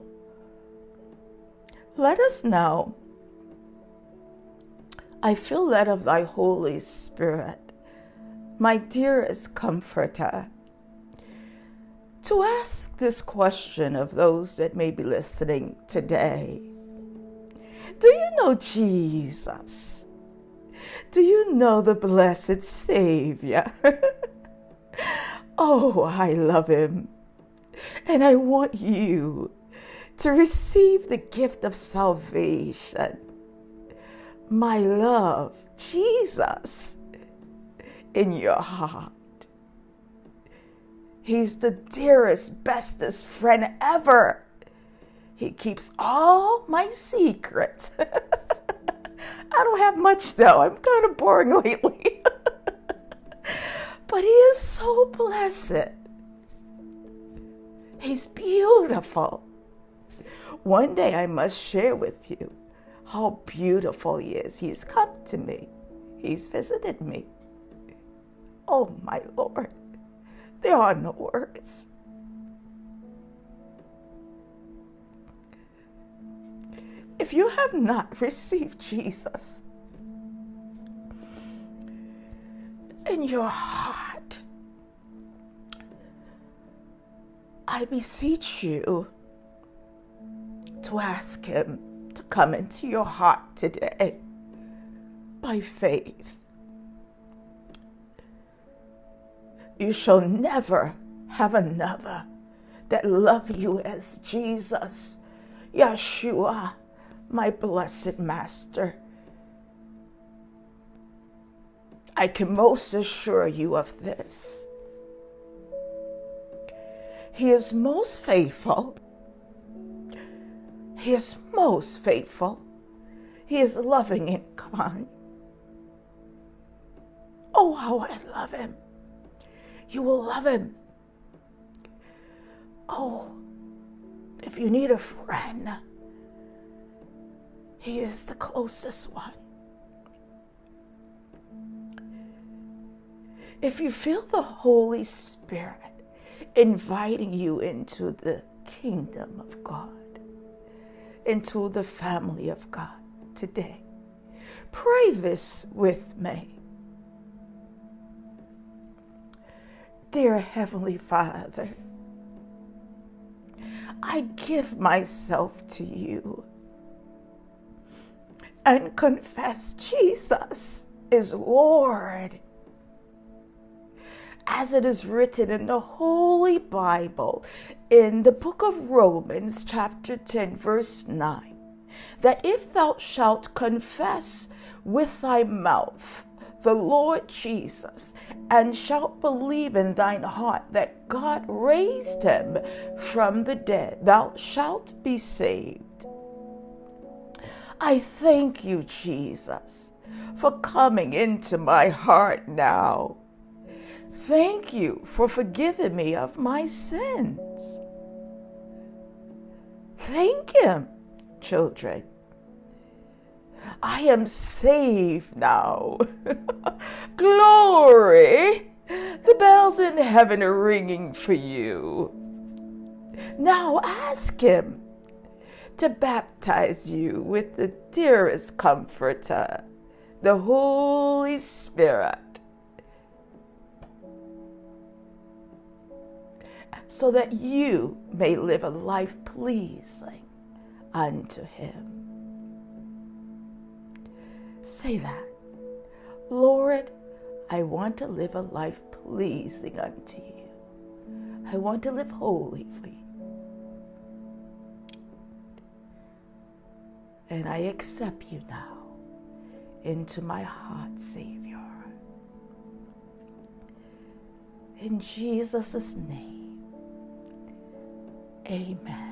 Let us now, I feel led of thy Holy Spirit, my dearest comforter, to ask this question of those that may be listening today. Do you know Jesus? Do you know the blessed Savior? Oh, I love him. And I want you to receive the gift of salvation. My love, Jesus, in your heart. He's the dearest, bestest friend ever. He keeps all my secrets. I don't have much though. I'm kind of boring lately. But he is so blessed. He's beautiful. One day I must share with you how beautiful he is. He's come to me. He's visited me. Oh my Lord, there are no words. If you have not received Jesus in your heart, I beseech you to ask him to come into your heart today by faith. You shall never have another that love you as Jesus, Yeshua, my blessed Master. I can most assure you of this. He is most faithful. He is most faithful. He is loving and kind. Oh, how I love him. You will love him. Oh, if you need a friend, he is the closest one. If you feel the Holy Spirit inviting you into the kingdom of God, into the family of God today, pray this with me. Dear Heavenly Father, I give myself to you and confess Jesus is Lord. As it is written in the Holy Bible, in the book of Romans, chapter 10, verse 9, that if thou shalt confess with thy mouth the Lord Jesus, and shalt believe in thine heart that God raised him from the dead, thou shalt be saved. I thank you, Jesus, for coming into my heart now. Thank you for forgiving me of my sins. Thank him, children. I am saved now. Glory! The bells in heaven are ringing for you. Now ask him to baptize you with the dearest comforter, the Holy Spirit, so that you may live a life pleasing unto him. Say that. Lord, I want to live a life pleasing unto you. I want to live holy for you. And I accept you now into my heart, Savior. In Jesus' name, amen.